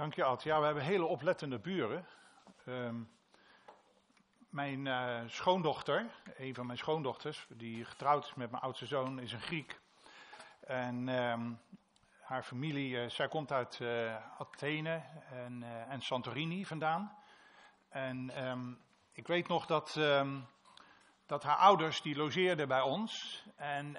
Dank je, Ad. Ja, we hebben hele oplettende buren. Mijn schoondochter, een van mijn schoondochters, die getrouwd is met mijn oudste zoon, is een Griek. En haar familie, zij komt uit Athene en Santorini vandaan. En ik weet nog dat haar ouders, die logeerden bij ons. En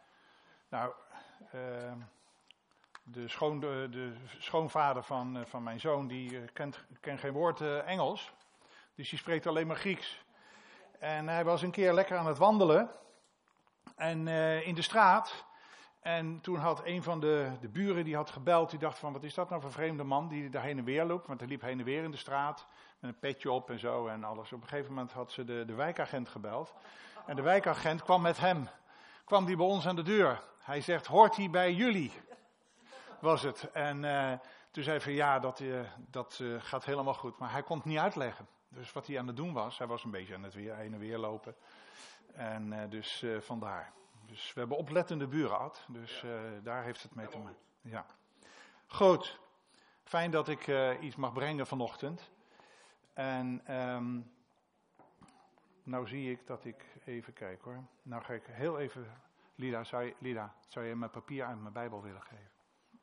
de schoonvader van mijn zoon, die kent geen woord Engels. Dus die spreekt alleen maar Grieks. En hij was een keer lekker aan het wandelen. En in de straat. En toen had een van de buren die had gebeld. Die dacht van, wat is dat nou voor een vreemde man die daar heen en weer loopt. Want hij liep heen en weer in de straat. Met een petje op en zo en alles. Op een gegeven moment had ze de wijkagent gebeld. En de wijkagent kwam met hem. Kwam die bij ons aan de deur. Hij zegt, hoort hij bij jullie? Was het. En toen zei hij van ja, dat gaat helemaal goed. Maar hij kon het niet uitleggen. Dus wat hij aan het doen was, hij was een beetje aan het heen en weer lopen. En dus vandaar. Dus we hebben oplettende buren gehad. Dus daar heeft het mee te maken. Ja. Goed. Fijn dat ik iets mag brengen vanochtend. En nou zie ik dat ik even kijk hoor. Nou ga ik heel even. Lida, zou je mijn papier uit mijn Bijbel willen geven?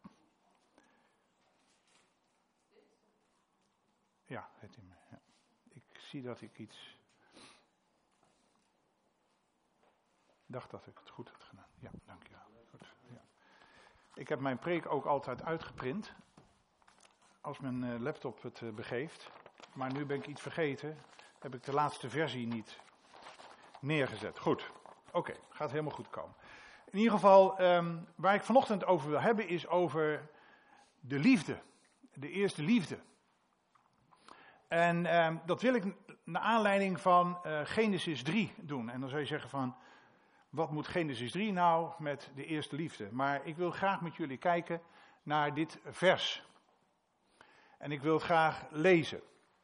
Ja, het in me. Ja. Ik zie dat ik iets. Ik dacht dat ik het goed had gedaan. Ja, dankjewel. Goed, ja. Ik heb mijn preek ook altijd uitgeprint. Als mijn laptop het begeeft. Maar nu ben ik iets vergeten. Heb ik de laatste versie niet neergezet. Goed. Oké, gaat helemaal goed komen. In ieder geval, waar ik vanochtend over wil hebben is over de liefde. De eerste liefde. En dat wil ik naar aanleiding van Genesis 3 doen. En dan zou je zeggen van, wat moet Genesis 3 nou met de eerste liefde? Maar ik wil graag met jullie kijken naar dit vers. En ik wil graag lezen.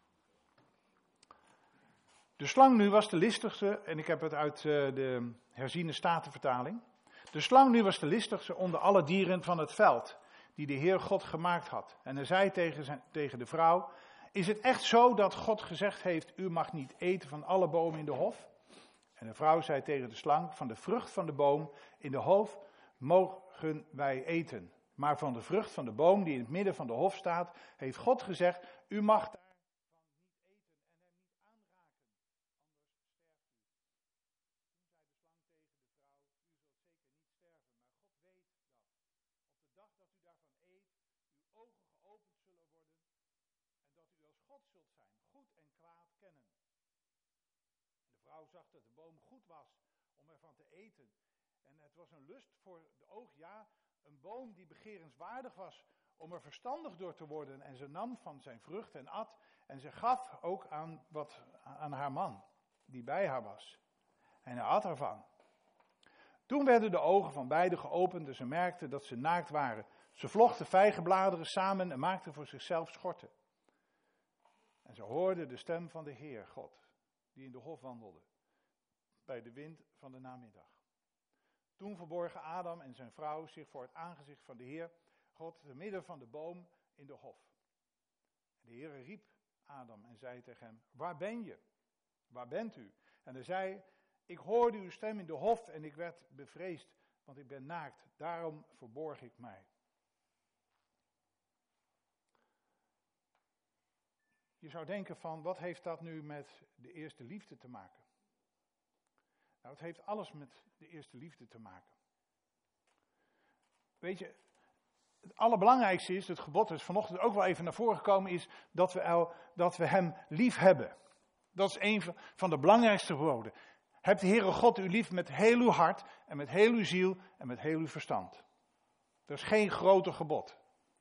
De slang nu was de listigste, en ik heb het uit de herziene statenvertaling. De slang nu was de listigste onder alle dieren van het veld, die de Heer God gemaakt had. En hij zei tegen de vrouw, is het echt zo dat God gezegd heeft, u mag niet eten van alle bomen in de hof? En de vrouw zei tegen de slang, van de vrucht van de boom in de hof mogen wij eten. Maar van de vrucht van de boom die in het midden van de hof staat, heeft God gezegd, u mag daarvan niet eten en hem niet aanraken, anders sterft u. Toen zei de slang tegen de vrouw, u zult zeker niet sterven, maar God weet dat. Op de dag dat u daarvan eet, uw ogen geopend zullen worden en dat u als God zult zijn, goed en kwaad kennen. De vrouw zag dat de boom goed was om ervan te eten. En het was een lust voor de oog, ja, een boom die begerenswaardig was om er verstandig door te worden. En ze nam van zijn vrucht en at. En ze gaf ook aan haar man, die bij haar was. En hij at ervan. Toen werden de ogen van beiden geopend en ze merkten dat ze naakt waren. Ze vlochten vijgenbladeren samen en maakten voor zichzelf schorten. En ze hoorden de stem van de Heer, God, die in de hof wandelde, bij de wind van de namiddag. Toen verborgen Adam en zijn vrouw zich voor het aangezicht van de Heer, God, te midden van de boom in de hof. En de Heer riep Adam en zei tegen hem, waar ben je? Waar bent u? En hij zei, ik hoorde uw stem in de hof en ik werd bevreesd, want ik ben naakt, daarom verborg ik mij. Je zou denken van, wat heeft dat nu met de eerste liefde te maken? Nou, het heeft alles met de eerste liefde te maken. Weet je, het allerbelangrijkste is, het gebod is vanochtend ook wel even naar voren gekomen, is dat we hem lief hebben. Dat is een van de belangrijkste geboden. Heb de Heere God u lief met heel uw hart en met heel uw ziel en met heel uw verstand. Dat is geen groter gebod.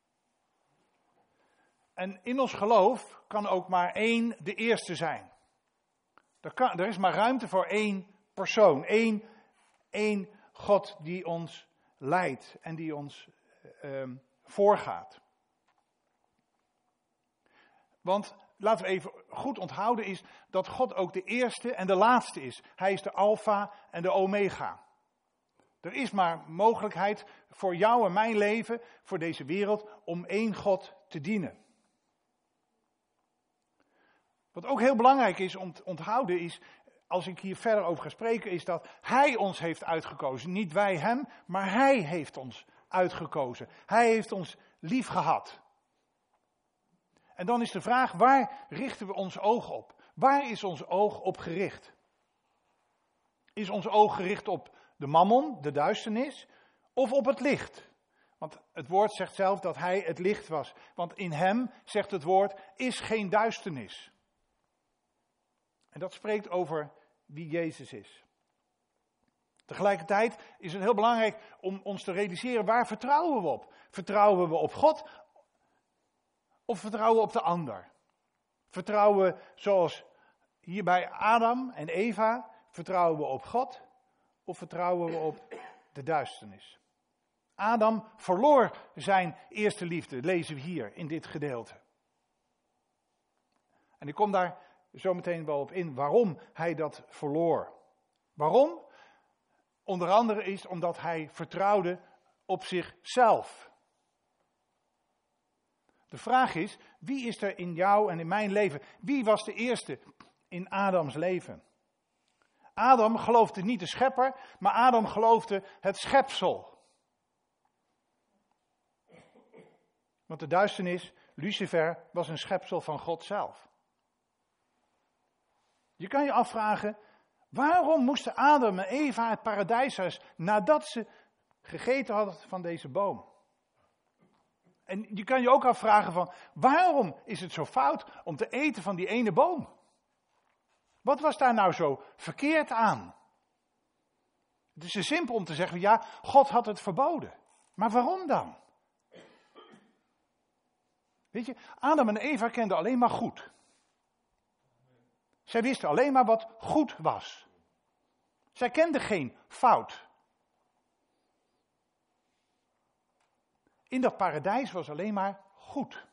En in ons geloof kan ook maar één de eerste zijn. Er is maar ruimte voor één persoon, één God die ons leidt en die ons voorgaat. Want laten we even goed onthouden is dat God ook de eerste en de laatste is. Hij is de alfa en de omega. Er is maar mogelijkheid voor jou en mijn leven, voor deze wereld, om één God te dienen. Wat ook heel belangrijk is om te onthouden is, als ik hier verder over ga spreken, is dat hij ons heeft uitgekozen. Niet wij hem, maar hij heeft ons uitgekozen. Hij heeft ons lief gehad. En dan is de vraag, waar richten we ons oog op? Waar is ons oog op gericht? Is ons oog gericht op de mammon, de duisternis, of op het licht? Want het woord zegt zelf dat hij het licht was. Want in hem, zegt het woord, is geen duisternis. En dat spreekt over wie Jezus is. Tegelijkertijd is het heel belangrijk om ons te realiseren, waar vertrouwen we op? Vertrouwen we op God of vertrouwen we op de ander? Vertrouwen we zoals hier bij Adam en Eva, vertrouwen we op God of vertrouwen we op de duisternis? Adam verloor zijn eerste liefde, lezen we hier in dit gedeelte. En ik kom daar zo meteen wel op in waarom hij dat verloor. Waarom? Onder andere is omdat hij vertrouwde op zichzelf. De vraag is, wie is er in jou en in mijn leven? Wie was de eerste in Adams leven? Adam geloofde niet de schepper, maar Adam geloofde het schepsel. Want de duisternis, Lucifer, was een schepsel van God zelf. Je kan je afvragen, waarom moesten Adam en Eva het paradijshuis nadat ze gegeten hadden van deze boom? En je kan je ook afvragen van, waarom is het zo fout om te eten van die ene boom? Wat was daar nou zo verkeerd aan? Het is zo simpel om te zeggen, ja, God had het verboden. Maar waarom dan? Weet je, Adam en Eva kenden alleen maar goed. Zij wisten alleen maar wat goed was. Zij kenden geen fout. In dat paradijs was alleen maar goed.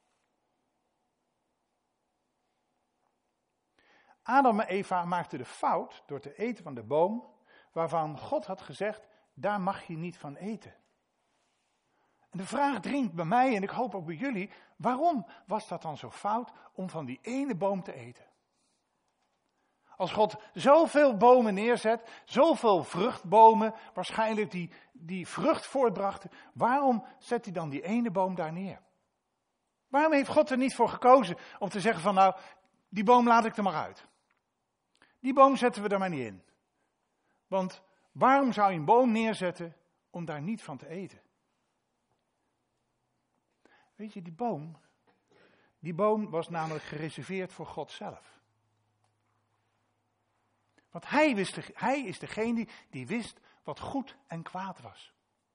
Adam en Eva maakten de fout door te eten van de boom waarvan God had gezegd, daar mag je niet van eten. En de vraag dringt bij mij en ik hoop ook bij jullie, waarom was dat dan zo fout om van die ene boom te eten? Als God zoveel bomen neerzet, zoveel vruchtbomen, waarschijnlijk die vrucht voortbrachten, waarom zet hij dan die ene boom daar neer? Waarom heeft God er niet voor gekozen om te zeggen van nou, die boom laat ik er maar uit. Die boom zetten we er maar niet in. Want waarom zou je een boom neerzetten om daar niet van te eten? Weet je, die boom was namelijk gereserveerd voor God zelf. Want hij is degene die wist wat goed en kwaad was.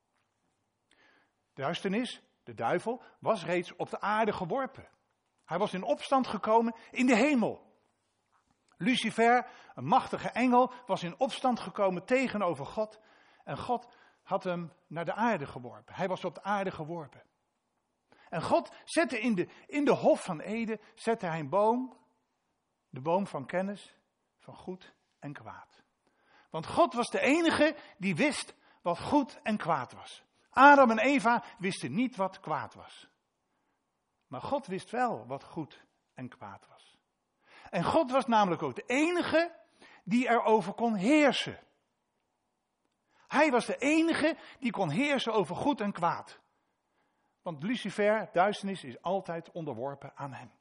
Duisternis, de duivel, was reeds op de aarde geworpen. Hij was in opstand gekomen in de hemel. Lucifer, een machtige engel, was in opstand gekomen tegenover God. En God had hem naar de aarde geworpen. Hij was op de aarde geworpen. En God zette in de hof van Eden, zette hij een boom. De boom van kennis, van goed en kwaad. Want God was de enige die wist wat goed en kwaad was. Adam en Eva wisten niet wat kwaad was. Maar God wist wel wat goed en kwaad was. En God was namelijk ook de enige die erover kon heersen. Hij was de enige die kon heersen over goed en kwaad. Want Lucifer, duisternis, is altijd onderworpen aan hem.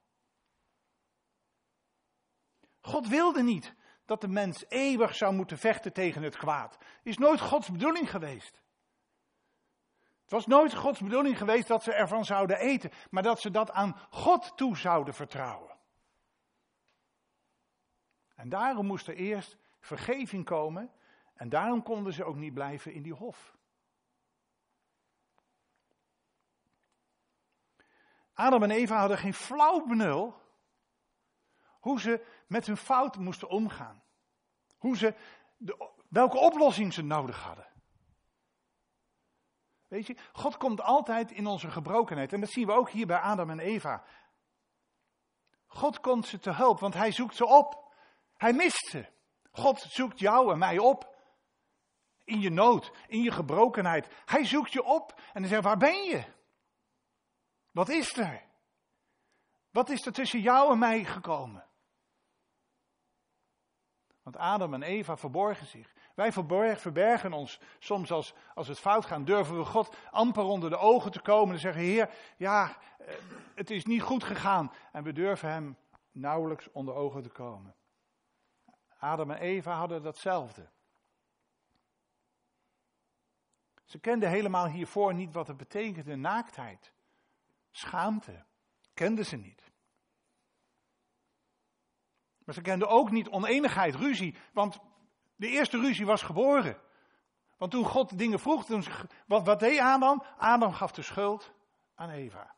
God wilde niet dat de mens eeuwig zou moeten vechten tegen het kwaad. Is nooit Gods bedoeling geweest. Het was nooit Gods bedoeling geweest dat ze ervan zouden eten, maar dat ze dat aan God toe zouden vertrouwen. En daarom moest er eerst vergeving komen en daarom konden ze ook niet blijven in die hof. Adam en Eva hadden geen flauw benul hoe ze met hun fout moesten omgaan. Welke oplossing ze nodig hadden. Weet je, God komt altijd in onze gebrokenheid. En dat zien we ook hier bij Adam en Eva. God komt ze te hulp, want hij zoekt ze op. Hij mist ze. God zoekt jou en mij op. In je nood, in je gebrokenheid. Hij zoekt je op en hij zegt, waar ben je? Wat is er? Wat is er tussen jou en mij gekomen? Want Adam en Eva verborgen zich. Wij verbergen ons. Soms als het fout gaat, durven we God amper onder de ogen te komen en zeggen, Heer, ja, het is niet goed gegaan. En we durven hem nauwelijks onder ogen te komen. Adam en Eva hadden datzelfde. Ze kenden helemaal hiervoor niet wat het betekende, naaktheid. Schaamte. Kenden ze niet. Maar ze kenden ook niet oneenigheid, ruzie. Want de eerste ruzie was geboren. Want toen God dingen vroeg, wat deed Adam? Adam gaf de schuld aan Eva.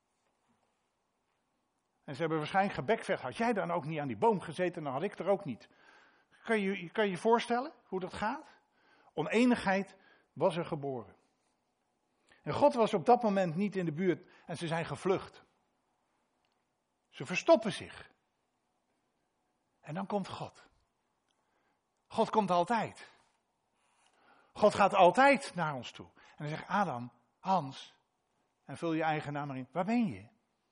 En ze hebben waarschijnlijk gebekvecht. Had jij dan ook niet aan die boom gezeten, dan had ik er ook niet. Kan je je voorstellen hoe dat gaat? Oneenigheid was er geboren. En God was op dat moment niet in de buurt en ze zijn gevlucht. Ze verstoppen zich. En dan komt God. God komt altijd. God gaat altijd naar ons toe. En dan zegt Adam, Hans, en vul je eigen naam erin. Waar ben je?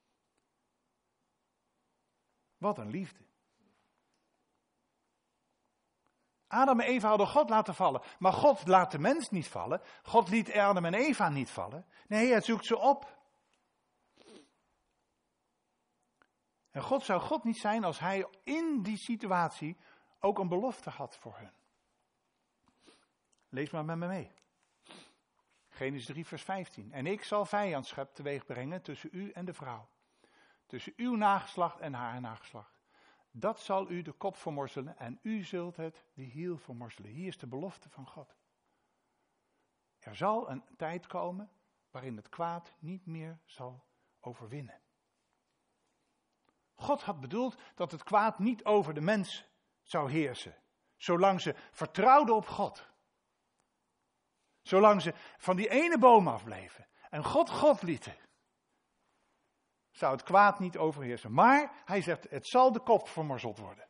Wat een liefde. Adam en Eva hadden God laten vallen. Maar God laat de mens niet vallen. God liet Adam en Eva niet vallen. Nee, hij zoekt ze op. En God zou God niet zijn als hij in die situatie ook een belofte had voor hen. Lees maar met me mee. Genesis 3 vers 15. En ik zal vijandschap teweeg brengen tussen u en de vrouw. Tussen uw nageslacht en haar nageslacht. Dat zal u de kop vermorzelen en u zult het de hiel vermorzelen. Hier is de belofte van God. Er zal een tijd komen waarin het kwaad niet meer zal overwinnen. God had bedoeld dat het kwaad niet over de mens zou heersen. Zolang ze vertrouwden op God. Zolang ze van die ene boom afbleven en God lieten. Zou het kwaad niet overheersen. Maar hij zegt, het zal de kop vermorzeld worden.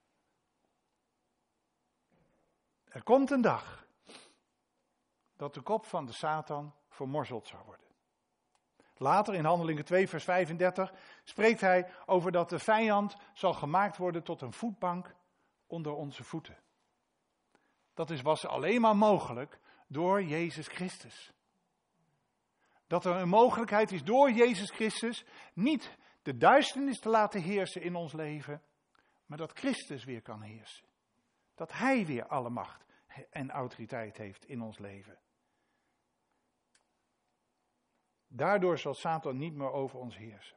Er komt een dag dat de kop van de Satan vermorzeld zou worden. Later in Handelingen 2 vers 35 spreekt hij over dat de vijand zal gemaakt worden tot een voetbank onder onze voeten. Dat was alleen maar mogelijk door Jezus Christus. Dat er een mogelijkheid is door Jezus Christus niet de duisternis te laten heersen in ons leven, maar dat Christus weer kan heersen. Dat hij weer alle macht en autoriteit heeft in ons leven. Daardoor zal Satan niet meer over ons heersen.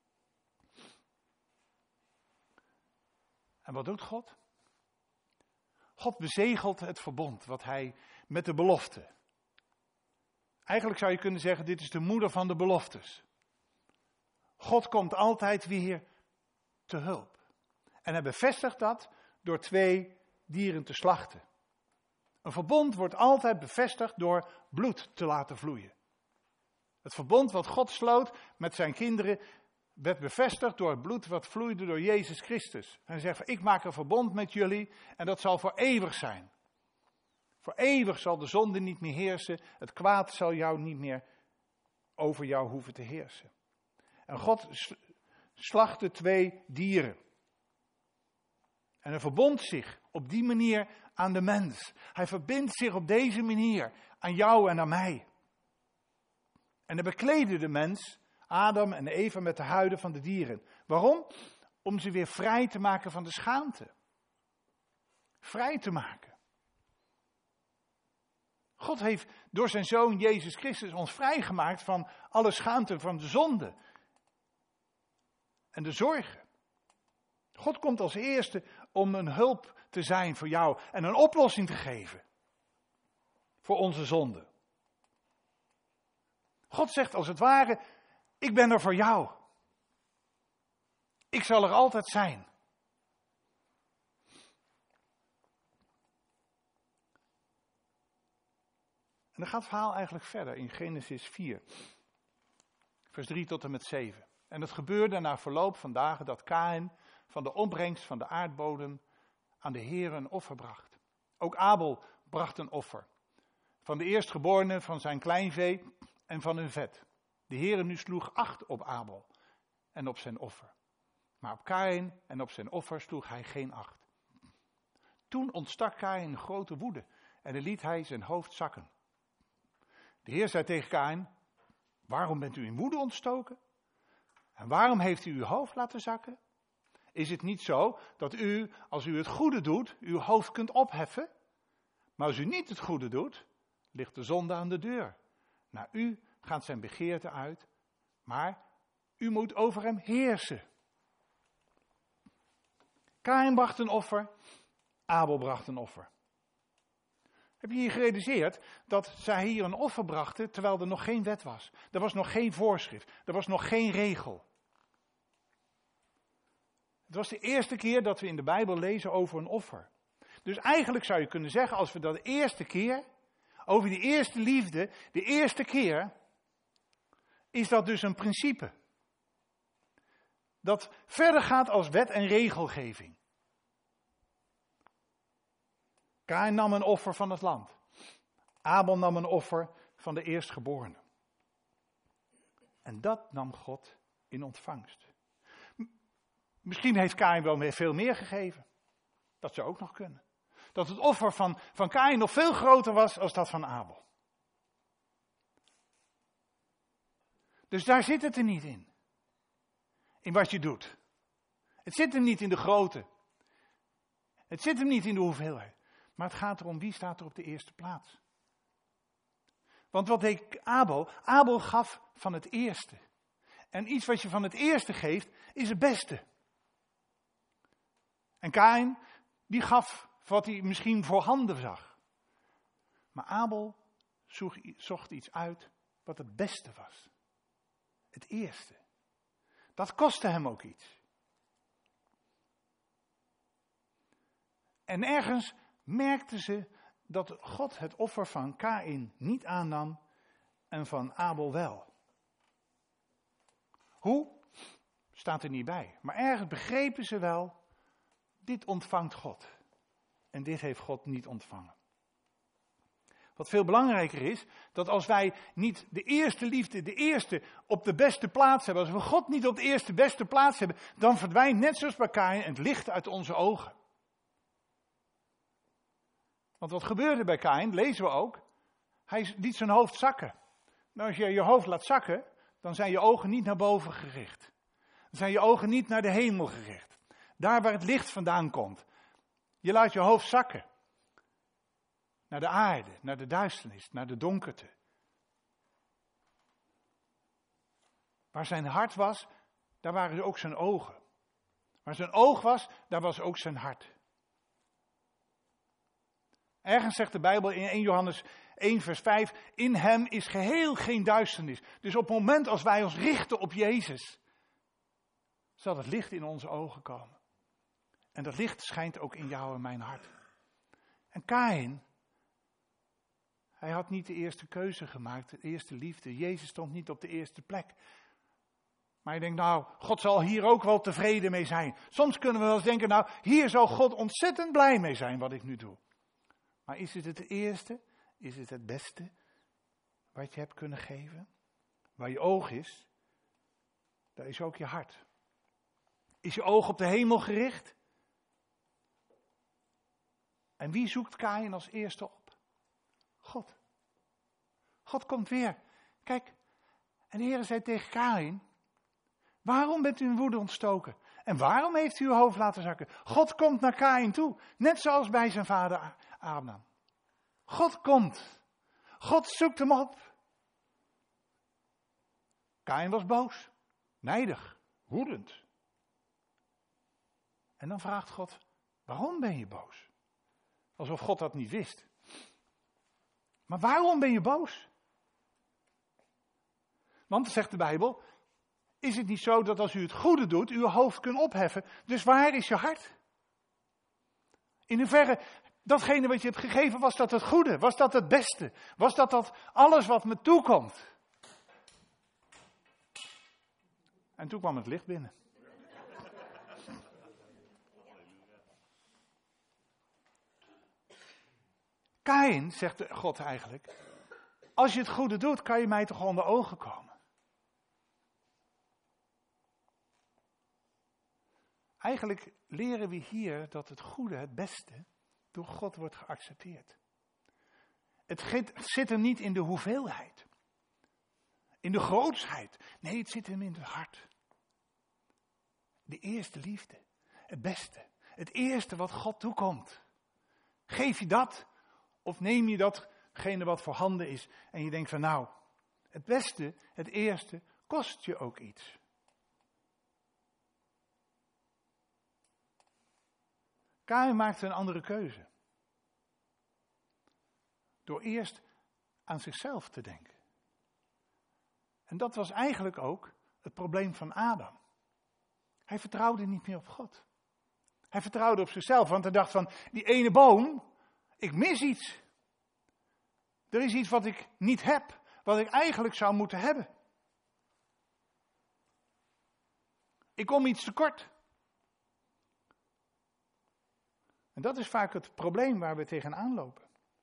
En wat doet God? God bezegelt het verbond wat hij met de belofte. Eigenlijk zou je kunnen zeggen, dit is de moeder van de beloftes. God komt altijd weer te hulp. En hij bevestigt dat door 2 dieren te slachten. Een verbond wordt altijd bevestigd door bloed te laten vloeien. Het verbond wat God sloot met zijn kinderen werd bevestigd door het bloed wat vloeide door Jezus Christus. En hij zegt, ik maak een verbond met jullie en dat zal voor eeuwig zijn. Voor eeuwig zal de zonde niet meer heersen. Het kwaad zal jou niet meer over jou hoeven te heersen. En God slachtte 2 dieren. En hij verbond zich op die manier aan de mens. Hij verbindt zich op deze manier aan jou en aan mij. En hij bekleedde de mens, Adam en Eva, met de huiden van de dieren. Waarom? Om ze weer vrij te maken van de schaamte. Vrij te maken. God heeft door zijn Zoon Jezus Christus ons vrijgemaakt van alle schaamte van de zonde. En de zorgen. God komt als eerste om een hulp te zijn voor jou en een oplossing te geven. Voor onze zonde. God zegt als het ware, ik ben er voor jou. Ik zal er altijd zijn. En dan gaat het verhaal eigenlijk verder in Genesis 4, vers 3 tot en met 7. En het gebeurde na verloop van dagen dat Kaïn van de opbrengst van de aardbodem aan de Heere een offer bracht. Ook Abel bracht een offer. Van de eerstgeborene van zijn kleinvee en van hun vet. De Heere nu sloeg acht op Abel en op zijn offer. Maar op Kaïn en op zijn offer sloeg hij geen acht. Toen ontstak Kaïn een grote woede en dan liet hij zijn hoofd zakken. De Heer zei tegen Kaïn, waarom bent u in woede ontstoken? En waarom heeft u uw hoofd laten zakken? Is het niet zo dat u, als u het goede doet, uw hoofd kunt opheffen? Maar als u niet het goede doet, ligt de zonde aan de deur. Naar u gaat zijn begeerte uit, maar u moet over hem heersen. Kaïn bracht een offer, Abel bracht een offer. Heb je hier gerealiseerd dat zij hier een offer brachten terwijl er nog geen wet was? Er was nog geen voorschrift, er was nog geen regel. Het was de eerste keer dat we in de Bijbel lezen over een offer. Dus eigenlijk zou je kunnen zeggen, als we dat de eerste keer, over die eerste liefde, de eerste keer, is dat dus een principe. Dat verder gaat als wet en regelgeving. Kaïn nam een offer van het land. Abel nam een offer van de eerstgeborene. En dat nam God in ontvangst. Misschien heeft Kaïn wel veel meer gegeven. Dat zou ook nog kunnen. Dat het offer van Kaïn nog veel groter was als dat van Abel. Dus daar zit het er niet in. In wat je doet. Het zit hem niet in de grootte. Het zit hem niet in de hoeveelheid. Maar het gaat erom wie staat er op de eerste plaats. Want wat deed Abel? Abel gaf van het eerste. En iets wat je van het eerste geeft, is het beste. En Kaïn, die gaf wat hij misschien voorhanden zag. Maar Abel zocht iets uit wat het beste was. Het eerste. Dat kostte hem ook iets. En ergens merkten ze dat God het offer van Kaïn niet aannam en van Abel wel. Hoe? Staat er niet bij. Maar ergens begrepen ze wel, dit ontvangt God. En dit heeft God niet ontvangen. Wat veel belangrijker is, dat als wij niet de eerste liefde, de eerste op de beste plaats hebben, als we God niet op de eerste beste plaats hebben, dan verdwijnt net zoals bij Kaïn het licht uit onze ogen. Want wat gebeurde bij Kaïn, lezen we ook, hij liet zijn hoofd zakken. Nou, als je je hoofd laat zakken, dan zijn je ogen niet naar boven gericht. Dan zijn je ogen niet naar de hemel gericht. Daar waar het licht vandaan komt. Je laat je hoofd zakken. Naar de aarde, naar de duisternis, naar de donkerte. Waar zijn hart was, daar waren ook zijn ogen. Waar zijn oog was, daar was ook zijn hart. Ergens zegt de Bijbel in 1 Johannes 1 vers 5, in hem is geheel geen duisternis. Dus op het moment als wij ons richten op Jezus, zal het licht in onze ogen komen. En dat licht schijnt ook in jou en mijn hart. En Kaïn, hij had niet de eerste keuze gemaakt, de eerste liefde. Jezus stond niet op de eerste plek. Maar je denkt, nou, God zal hier ook wel tevreden mee zijn. Soms kunnen we wel eens denken, nou, hier zal God ontzettend blij mee zijn wat ik nu doe. Maar is het het eerste? Is het het beste wat je hebt kunnen geven? Waar je oog is, daar is ook je hart. Is je oog op de hemel gericht? En wie zoekt Kaïn als eerste op? God. God komt weer. Kijk, en de Heer zei tegen Kaïn, waarom bent u in woede ontstoken? En waarom heeft u uw hoofd laten zakken? God komt naar Kaïn toe, net zoals bij zijn vader Abraham. God komt. God zoekt hem op. Kaïn was boos, nijdig, woedend. En dan vraagt God, waarom ben je boos? Alsof God dat niet wist. Maar waarom ben je boos? Want, zegt de Bijbel, is het niet zo dat als u het goede doet, u uw hoofd kunt opheffen. Dus waar is je hart? In hoeverre, datgene wat je hebt gegeven, was dat het goede? Was dat het beste? Was dat alles wat me toekomt? En toen kwam het licht binnen. Kaïn, zegt God eigenlijk, als je het goede doet, kan je mij toch onder ogen komen. Eigenlijk leren we hier dat het goede, het beste, door God wordt geaccepteerd. Het zit hem niet in de hoeveelheid. In de grootsheid. Nee, het zit hem in het hart. De eerste liefde. Het beste. Het eerste wat God toekomt. Geef je dat? Of neem je datgene wat voorhanden is en je denkt van nou, het beste, het eerste, kost je ook iets. Kain maakte een andere keuze. Door eerst aan zichzelf te denken. En dat was eigenlijk ook het probleem van Adam. Hij vertrouwde niet meer op God. Hij vertrouwde op zichzelf, want hij dacht van die ene boom, ik mis iets. Er is iets wat ik niet heb, wat ik eigenlijk zou moeten hebben. Ik kom iets tekort. En dat is vaak het probleem waar we tegenaan lopen.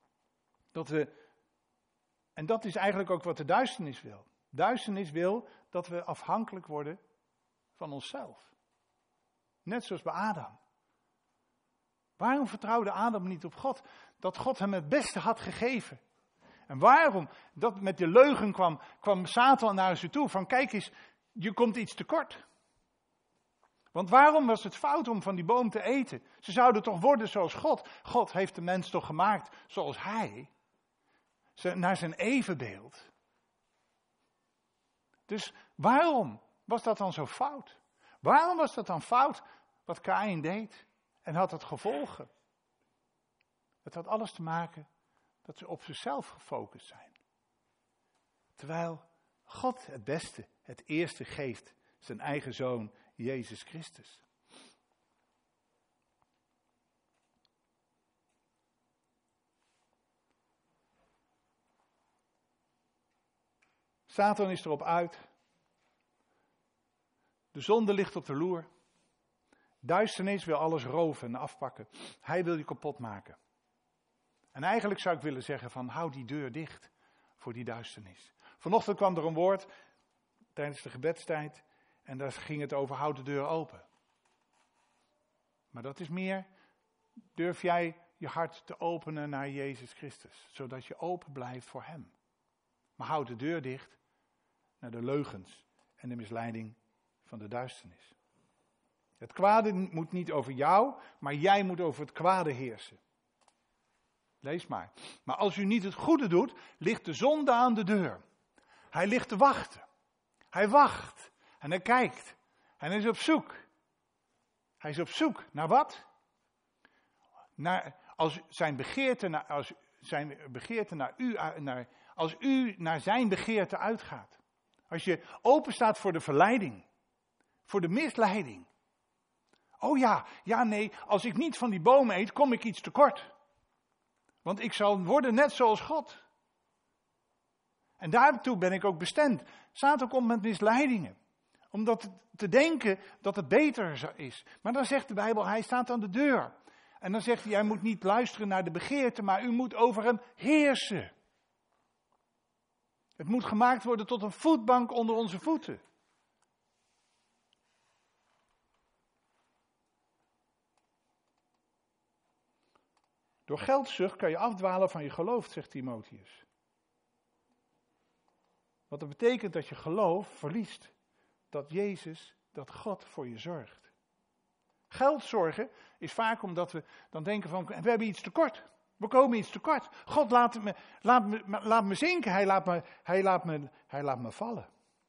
En dat is eigenlijk ook wat de duisternis wil. Duisternis wil dat we afhankelijk worden van onszelf. Net zoals bij Adam. Waarom vertrouwde Adam niet op God? Dat God hem het beste had gegeven. En waarom? Dat met de leugen kwam Satan naar ze toe. Van kijk eens, je komt iets tekort. Want waarom was het fout om van die boom te eten? Ze zouden toch worden zoals God. God heeft de mens toch gemaakt zoals hij. Naar zijn evenbeeld. Dus waarom was dat dan zo fout? Waarom was dat dan fout wat Kaïn deed? En had het gevolgen? Het had alles te maken dat ze op zichzelf gefocust zijn. Terwijl God het beste, het eerste geeft, zijn eigen zoon, Jezus Christus. Satan is erop uit. De zonde ligt op de loer. Duisternis wil alles roven en afpakken. Hij wil je kapot maken. En eigenlijk zou ik willen zeggen van hou die deur dicht voor die duisternis. Vanochtend kwam er een woord tijdens de gebedstijd en daar ging het over houd de deur open. Maar dat is meer, durf jij je hart te openen naar Jezus Christus, zodat je open blijft voor hem. Maar houd de deur dicht naar de leugens en de misleiding van de duisternis. Het kwade moet niet over jou, maar jij moet over het kwade heersen. Lees maar. Maar als u niet het goede doet, ligt de zonde aan de deur. Hij ligt te wachten. Hij wacht. En hij kijkt. En hij is op zoek. Hij is op zoek naar wat? Als u naar zijn begeerte uitgaat. Als je open staat voor de verleiding. Voor de misleiding. Oh ja, nee, als ik niet van die boom eet, kom ik iets tekort. Want ik zal worden net zoals God. En daartoe ben ik ook bestemd. Satan komt met misleidingen. Om te denken dat het beter is. Maar dan zegt de Bijbel, hij staat aan de deur. En dan zegt hij, jij moet niet luisteren naar de begeerte, maar u moet over hem heersen. Het moet gemaakt worden tot een voetbank onder onze voeten. Door geldzucht kan je afdwalen van je geloof, zegt Timotheus. Wat dat betekent dat je geloof verliest. Dat God voor je zorgt. Geldzorgen is vaak omdat we dan denken van, we hebben iets tekort. We komen iets tekort. God laat me zinken, hij laat me vallen.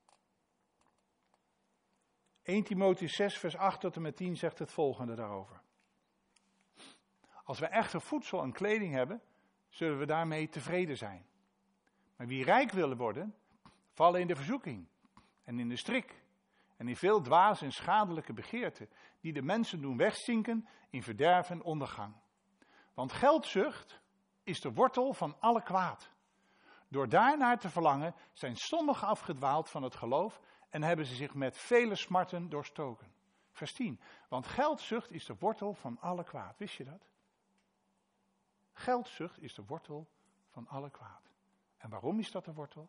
1 Timotheus 6 vers 8 tot en met 10 zegt het volgende daarover. Als we echte voedsel en kleding hebben, zullen we daarmee tevreden zijn. Maar wie rijk willen worden, vallen in de verzoeking en in de strik. En in veel dwaze en schadelijke begeerten, die de mensen doen wegzinken in verderf en ondergang. Want geldzucht is de wortel van alle kwaad. Door daarnaar te verlangen zijn sommigen afgedwaald van het geloof en hebben ze zich met vele smarten doorstoken. Vers 10. Want geldzucht is de wortel van alle kwaad. Wist je dat? Geldzucht is de wortel van alle kwaad. En waarom is dat de wortel?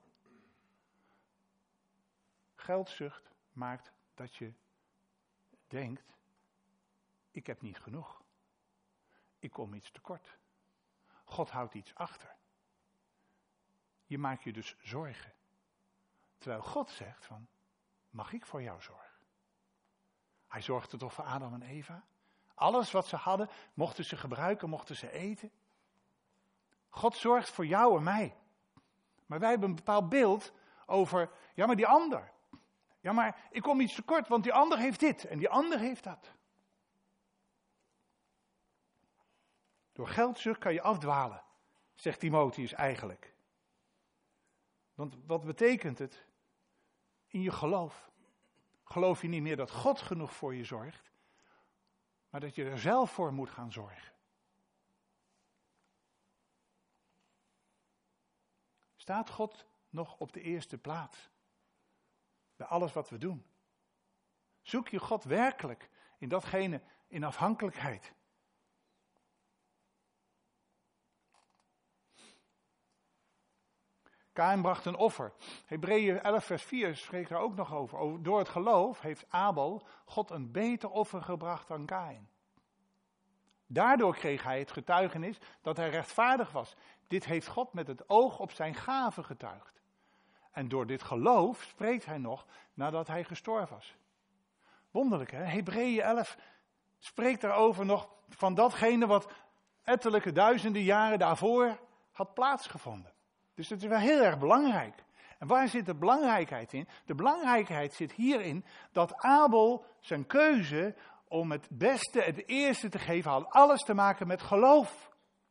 Geldzucht maakt dat je denkt, ik heb niet genoeg. ik kom iets tekort. God houdt iets achter. Je maakt je dus zorgen. Terwijl God zegt van, mag ik voor jou zorgen? Hij zorgde toch voor Adam en Eva? Alles wat ze hadden, mochten ze gebruiken, mochten ze eten. God zorgt voor jou en mij. Maar wij hebben een bepaald beeld over, ja maar die ander. Ja maar ik kom iets tekort, want die ander heeft dit en die ander heeft dat. Door geldzucht kan je afdwalen, zegt Timotheus eigenlijk. Want wat betekent het? In je geloof. Geloof je niet meer dat God genoeg voor je zorgt, maar dat je er zelf voor moet gaan zorgen. Staat God nog op de eerste plaats? Bij alles wat we doen. Zoek je God werkelijk in datgene in afhankelijkheid. Kaïn bracht een offer. Hebreeën 11 vers 4 spreekt er ook nog over. Door het geloof heeft Abel God een beter offer gebracht dan Kaïn. Daardoor kreeg hij het getuigenis dat hij rechtvaardig was. Dit heeft God met het oog op zijn gave getuigd. En door dit geloof spreekt hij nog nadat hij gestorven was. Wonderlijk hè, Hebreeën 11 spreekt daarover nog van datgene wat ettelijke duizenden jaren daarvoor had plaatsgevonden. Dus dat is wel heel erg belangrijk. En waar zit de belangrijkheid in? De belangrijkheid zit hierin dat Abel zijn keuze om het beste, het eerste te geven, had alles te maken met geloof.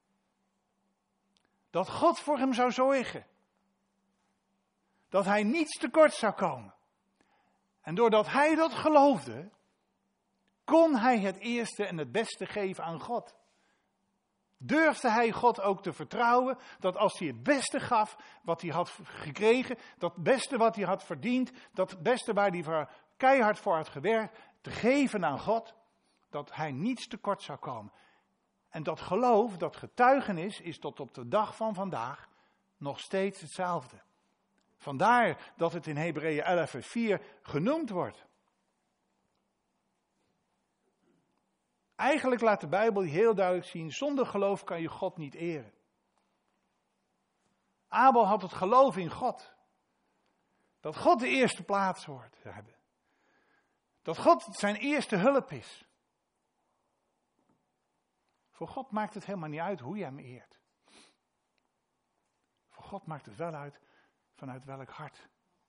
Dat God voor hem zou zorgen. Dat hij niets tekort zou komen. En doordat hij dat geloofde, kon hij het eerste en het beste geven aan God. Durfde hij God ook te vertrouwen, dat als hij het beste gaf wat hij had gekregen, dat beste wat hij had verdiend, dat beste waar hij keihard voor had gewerkt, te geven aan God, dat hij niets tekort zou komen. En dat geloof, dat getuigenis, is tot op de dag van vandaag nog steeds hetzelfde. Vandaar dat het in Hebreeën 11 vers 4 genoemd wordt. Eigenlijk laat de Bijbel heel duidelijk zien, zonder geloof kan je God niet eren. Abel had het geloof in God. Dat God de eerste plaats hoort te hebben. Dat God zijn eerste hulp is. Voor God maakt het helemaal niet uit hoe je hem eert. Voor God maakt het wel uit vanuit welk hart.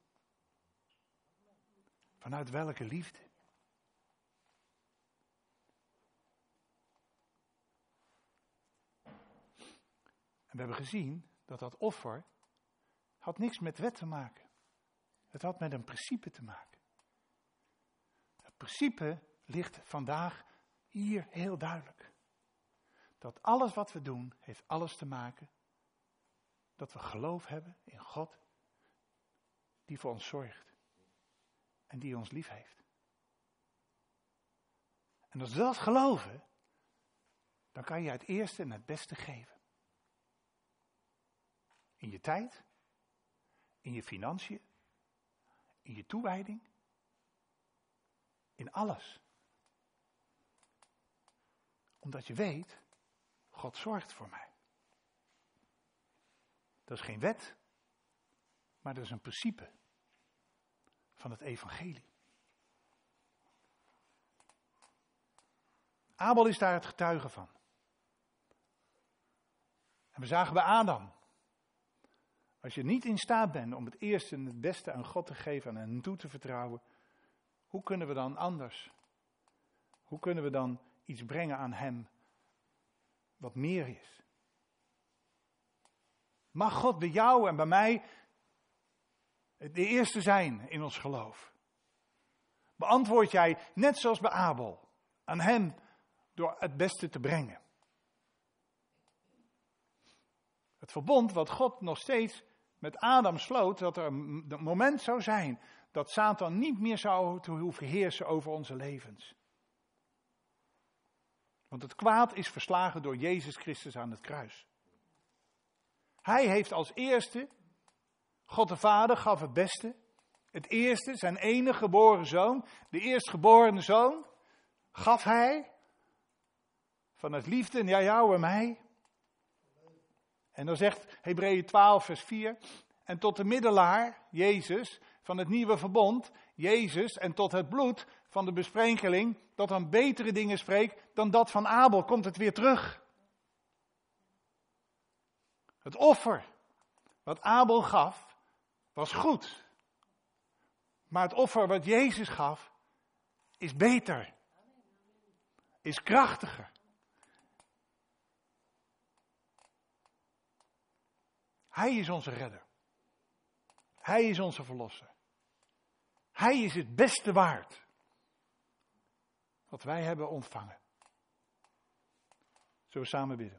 Vanuit welke liefde. En we hebben gezien dat dat offer had niks met wet te maken. Het had met een principe te maken. Het principe ligt vandaag hier heel duidelijk. Dat alles wat we doen, heeft alles te maken dat we geloof hebben in God, die voor ons zorgt en die ons lief heeft. En als we dat geloven, dan kan je het eerste en het beste geven. In je tijd, in je financiën, in je toewijding, in alles. Omdat je weet, God zorgt voor mij. Dat is geen wet, maar dat is een principe van het evangelie. Abel is daar het getuige van. En we zagen bij Adam. Als je niet in staat bent om het eerste en het beste aan God te geven en hem toe te vertrouwen, hoe kunnen we dan anders? Hoe kunnen we dan iets brengen aan hem wat meer is? Mag God bij jou en bij mij de eerste zijn in ons geloof? Beantwoord jij net zoals bij Abel aan hem door het beste te brengen? Het verbond wat God nog steeds met Adam sloot, dat er een moment zou zijn dat Satan niet meer zou hoeven heersen over onze levens. Want het kwaad is verslagen door Jezus Christus aan het kruis. Hij heeft als eerste, God de Vader gaf het beste, het eerste, zijn enige geboren zoon, de eerstgeborene zoon, gaf hij Vanuit liefde naar jou en mij. En dan zegt Hebreeën 12 vers 4. En tot de middelaar, Jezus, van het nieuwe verbond, Jezus, en tot het bloed van de besprenkeling, dat dan betere dingen spreekt dan dat van Abel, komt het weer terug. Het offer wat Abel gaf, was goed. Maar het offer wat Jezus gaf, is beter. Is krachtiger. Hij is onze redder. Hij is onze verlosser. Hij is het beste waard. Wat wij hebben ontvangen. Zullen we samen bidden?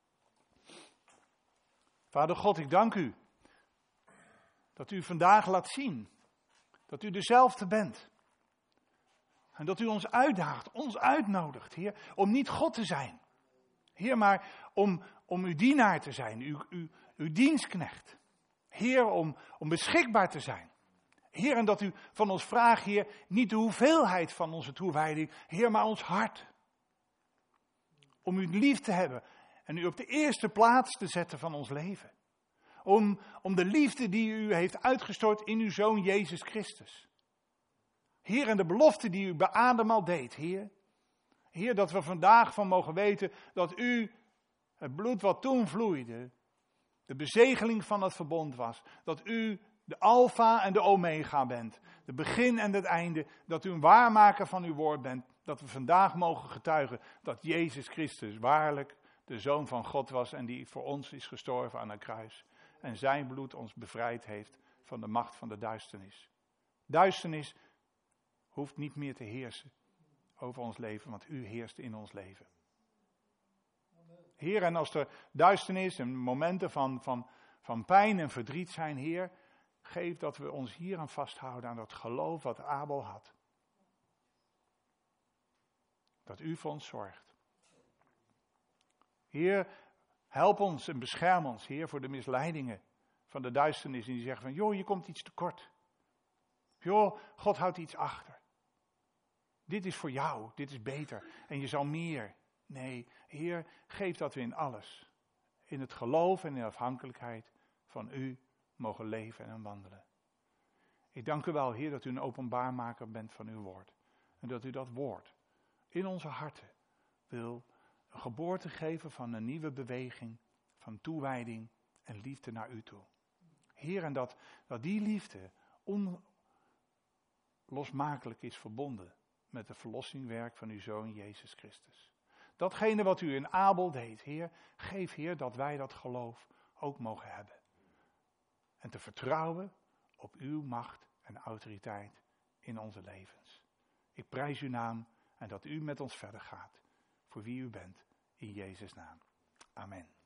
Vader God, ik dank u. Dat u vandaag laat zien. Dat u dezelfde bent. En dat u ons uitdaagt, ons uitnodigt, Heer, om niet God te zijn. Heer, maar om uw dienaar te zijn, uw dienstknecht. Heer, om beschikbaar te zijn. Heer, en dat u van ons vraagt, Heer, niet de hoeveelheid van onze toewijding, Heer, maar ons hart. Om u lief te hebben en u op de eerste plaats te zetten van ons leven. Om de liefde die u heeft uitgestort in uw Zoon Jezus Christus. Heer, en de belofte die u bij Adam al deed, Heer. Heer, dat we vandaag van mogen weten dat u, het bloed wat toen vloeide, de bezegeling van het verbond was. Dat u de alfa en de omega bent. De begin en het einde. Dat u een waarmaker van uw woord bent. Dat we vandaag mogen getuigen dat Jezus Christus waarlijk de Zoon van God was en die voor ons is gestorven aan een kruis. En zijn bloed ons bevrijd heeft van de macht van de duisternis. Duisternis hoeft niet meer te heersen over ons leven, want u heerst in ons leven. Heer, en als er duisternis en momenten van pijn en verdriet zijn, Heer, geef dat we ons hier aan vasthouden aan dat geloof wat Abel had. Dat u voor ons zorgt. Heer, help ons en bescherm ons, Heer, voor de misleidingen van de duisternis. En die zeggen van, joh, je komt iets tekort. Joh, God houdt iets achter. Dit is voor jou, dit is beter en je zal meer. Nee, Heer, geef dat we in alles, in het geloof en in de afhankelijkheid van u mogen leven en wandelen. Ik dank u wel, Heer, dat u een openbaarmaker bent van uw woord. En dat u dat woord in onze harten wil een geboorte geven van een nieuwe beweging, van toewijding en liefde naar u toe. Heer, en dat die liefde onlosmakelijk is verbonden met het verlossingwerk van uw Zoon Jezus Christus. Datgene wat u in Abel deed, Heer, geef, Heer, dat wij dat geloof ook mogen hebben. En te vertrouwen op uw macht en autoriteit in onze levens. Ik prijs uw naam en dat u met ons verder gaat, voor wie u bent, in Jezus' naam. Amen.